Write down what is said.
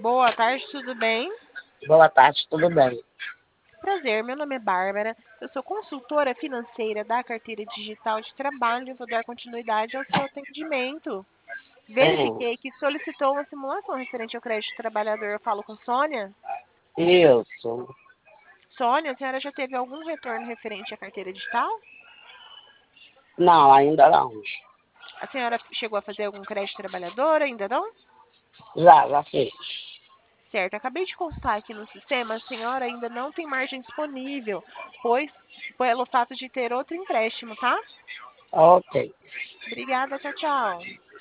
Boa tarde, tudo bem? Boa tarde, tudo bem? Prazer, meu nome é Bárbara. Eu sou consultora financeira da Carteira Digital de Trabalho e vou dar continuidade ao seu atendimento. Sim, Verifiquei que solicitou uma simulação referente ao crédito trabalhador. Eu falo com Sônia? isso. Sônia, a senhora já teve algum retorno referente à carteira digital? Não, ainda não. A senhora chegou a fazer algum crédito trabalhador? Ainda não? Já fiz. Certo, acabei de constar aqui no sistema, a senhora ainda não tem margem disponível, pois pelo fato de ter outro empréstimo, tá? Ok. Obrigada, tchau, tchau.